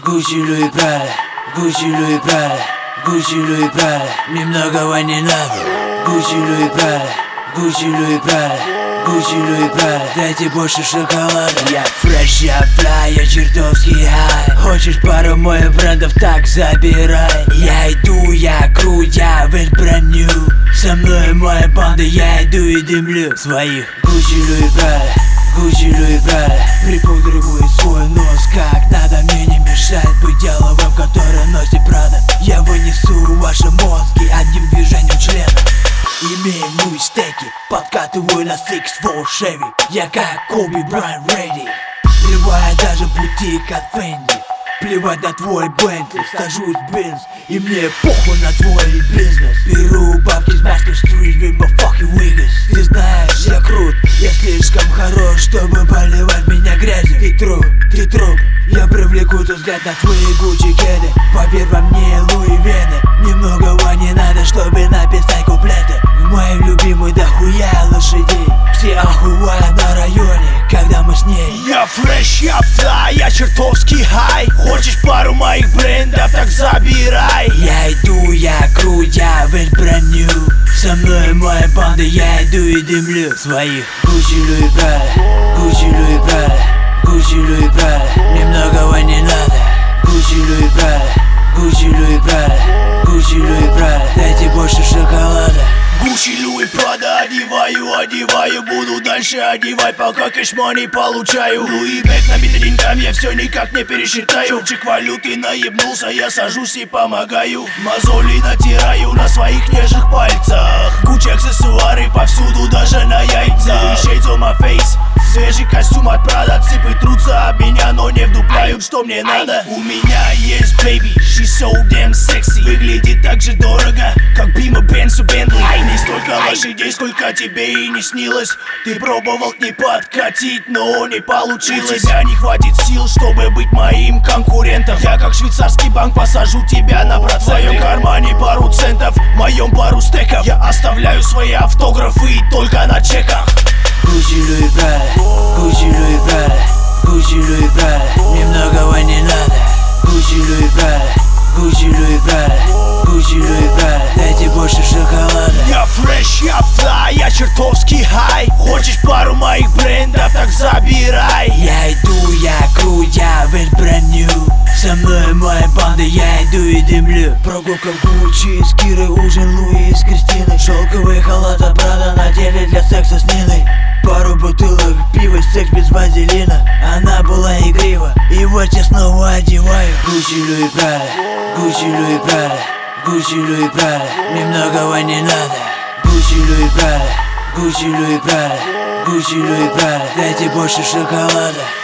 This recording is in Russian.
Гуччи, Луи, Прада, Гуччи, Луи, Прада, Гуччи, Луи, Прада, мне многого не надо. Гуччи, Луи, Прада, Гуччи, Луи, Прада, Гуччи, Луи, Прада, дайте больше шоколада. Я фреш, я флай, я чертовский хай. Хочешь пару моих брендов, так забирай. Я иду, я круть, я весь броню. Со мной моя банда, я иду и дымлю своих. Гуччи, Луи, Прада, Гуччи, Луи, Прада, припудриваю свой нос, как надо. Мне не мешает быть деловым, который носит Прада. Я вынесу ваши мозги одним движением члена. Имею мой стеки, подкатываю на 6-4 Chevy. Я как Коби Брайант Рейди, плевая даже бутик от Фенди. Плевать на твой Бентли, сажусь в Бенз, и мне похуй на твой бизнес. Беру бабки с Master Street with my fucking Wiggins. Ты знаешь, я крут, я слишком хорош, чтобы поливать меня грязью. Ты труп, я привлеку твой взгляд на твои Гуччи кеды. Поверь во мне, Луи Вены, мне многого не надо, чтобы написать куплеты. В моей любимой дохуя лошадей, все охуевают на районе, когда мы с ней. Я фреш, я флай, я чертовский хай. Хочешь пару моих брендов, так забирай. Я иду, я круть, я весь броню. Со мной моя банда, я иду и дымлю своих. Гуччи, Луи, Прада, Гуччи, Луи, Прада, Гуччи, Луи, Прада, мне многого не надо. Гуччи, Луи, Прада, Гуччи, Луи, Прада, Гуччи, Луи, Прада, дайте больше шоколада. Гуччи, Луи, Прада, одеваю, буду дальше одевать, пока кэшмани получаю. Луи Бек набитый деньгами, я все никак не пересчитаю. Чурчик валюты наебнулся, я сажусь и помогаю. Мозоли натираю на своих нежных пальцах. Гуччи аксессуары повсюду, даже на яйцах. Shades on my face, свежий костюм от Прада. Цыпы трутся об меня, но не вдупляют, что мне надо. У меня есть baby, she's so damn sexy. Выглядит так же дорого, как Бима, Бенц и Бентли. Не столько лошадей, сколько тебе и не снилось. Ты пробовал к ней подкатить, но не получилось. У тебя не хватит сил, чтобы быть моим конкурентом. Я как швейцарский банк посажу тебя на процент. В своем кармане пару центов, в моем пару стеков. Я оставляю свои автографы только на чеках. Гуччи, Луи, Прада, Гуччи, Луи, Прада, Гуччи, Луи, Прада, мне многого не надо. Гуччи, Луи, Прада, Гуччи, Луи, Прада, Гуччи, Луи, Прада, дайте больше шоколада. Я фреш, я флай, я чертовский хай. Хочешь пару моих брендов, так забирай. Я иду, я круть, я весь броню. Со мной моя банда, я иду и дымлю. Прогулка в Гуччи с Кирой, ужин Луи с Кристиной. Шелковый халат от Прада надели для секса с Ниной. Пару бутылок пива, секс без вазелина. Она была игрива, и вот я снова одеваю. Гуччи, Луи, Прада, Гуччи, Луи, Прада, Гуччи, Луи, Прада, мне многого не надо. Гуччи, Луи, Прада, Гуччи, Луи, Прада, Гуччи, Луи, Прада, дайте больше шоколада.